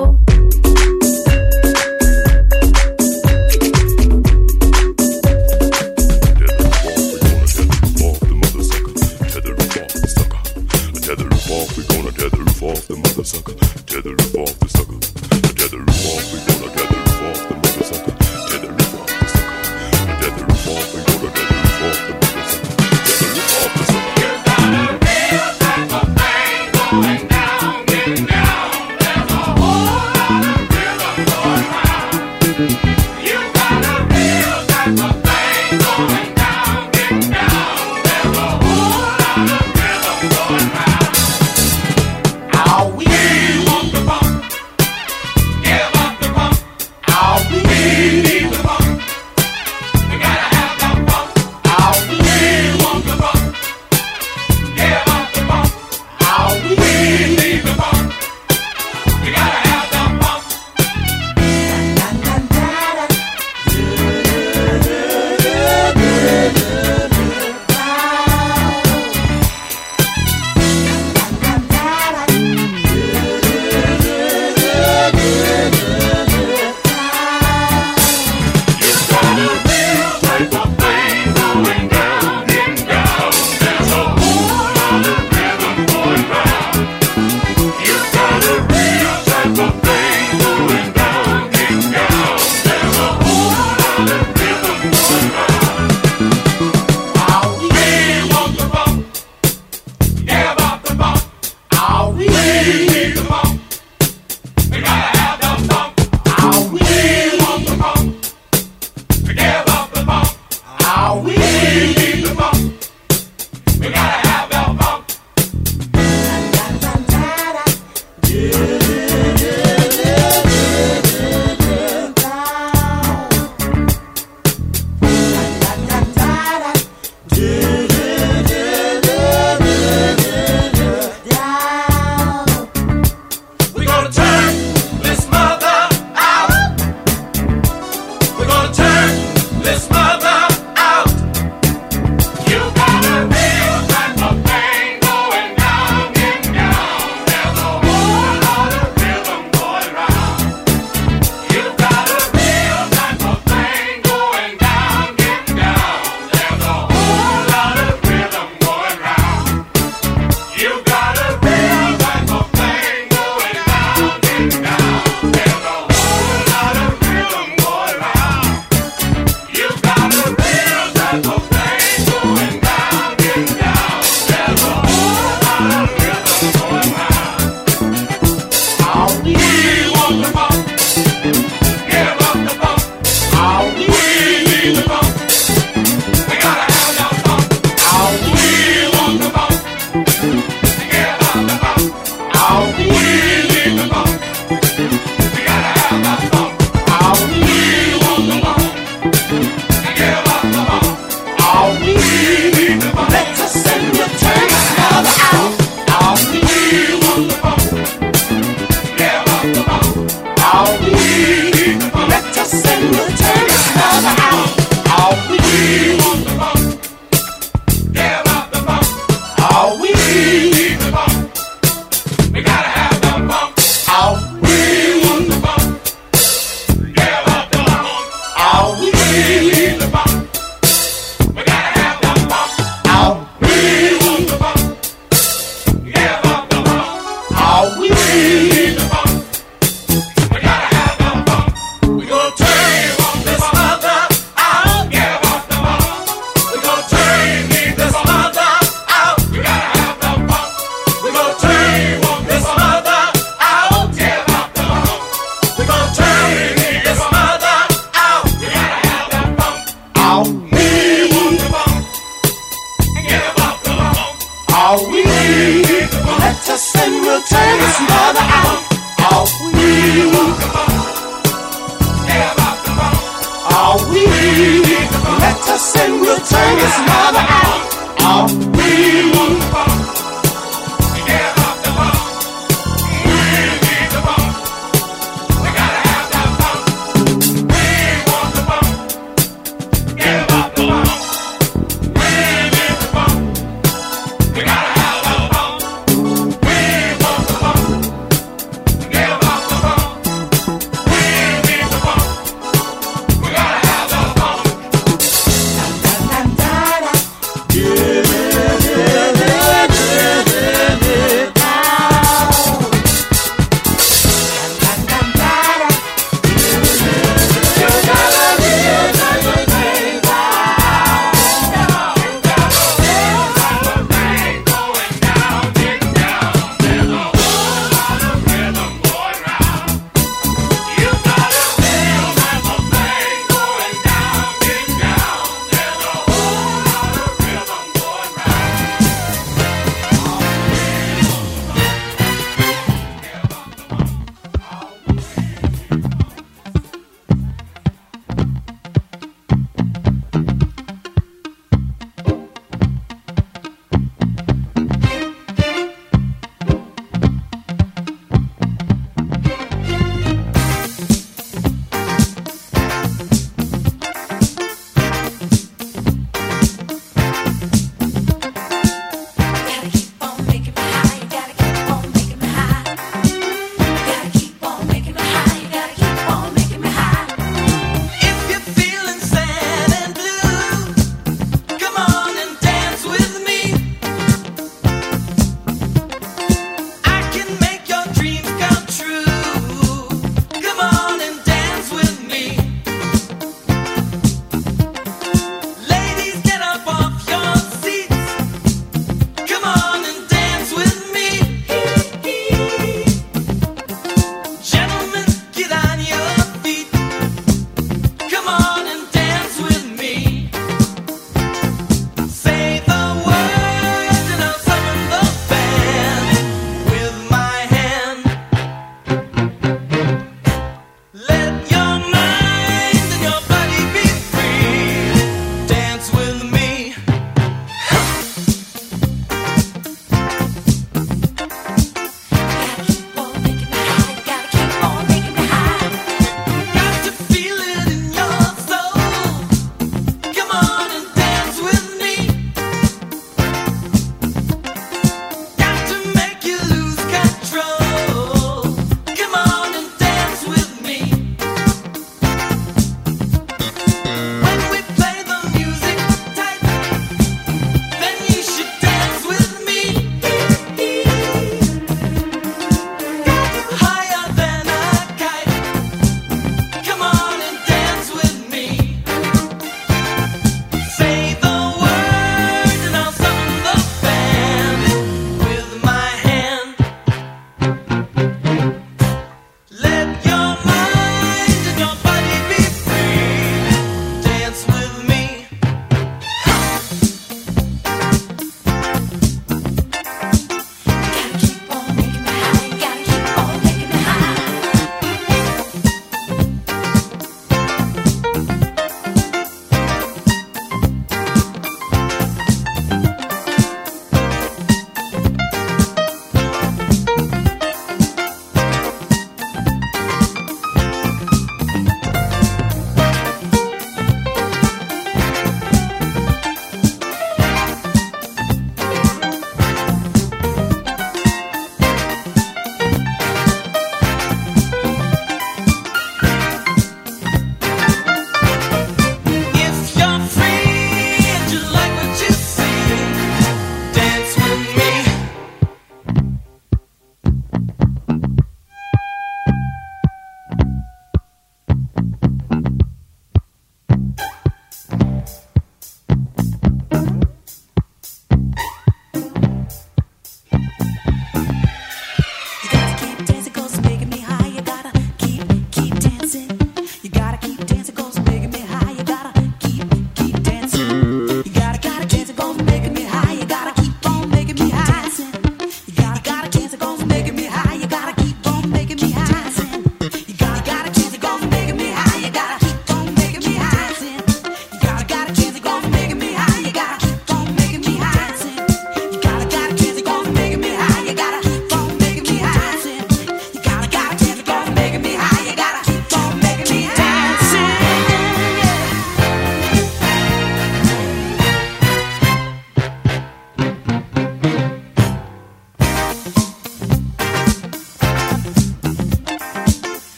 go.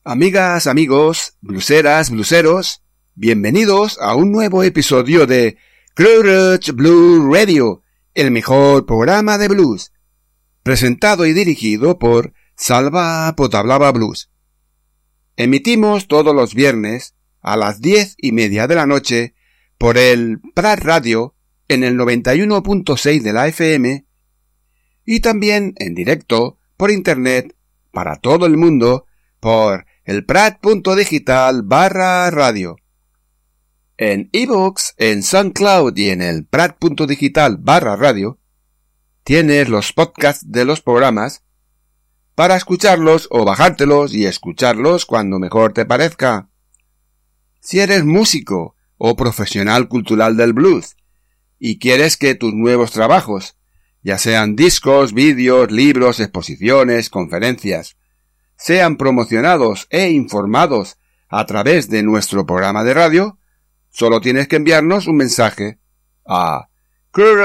Amigas, amigos, bluseras, bluseros, bienvenidos a un nuevo episodio de Courage Blue Radio, el mejor programa de blues, presentado y dirigido por Salva Potablava Blues. Emitimos todos los viernes a las diez y media de la noche por el Prat Radio en el noventa y uno punto seis de la F M y también en directo por internet para todo el mundo por el prat.digital barra radio. En iVoox, en SoundCloud y en el prat.digital barra radio tienes los podcasts de los programas para escucharlos o bajártelos y escucharlos cuando mejor te parezca. Si eres músico o profesional cultural del blues y quieres que tus nuevos trabajos, ya sean discos, vídeos, libros, exposiciones, conferencias, sean promocionados e informados a través de nuestro programa de radio, solo tienes que enviarnos un mensaje a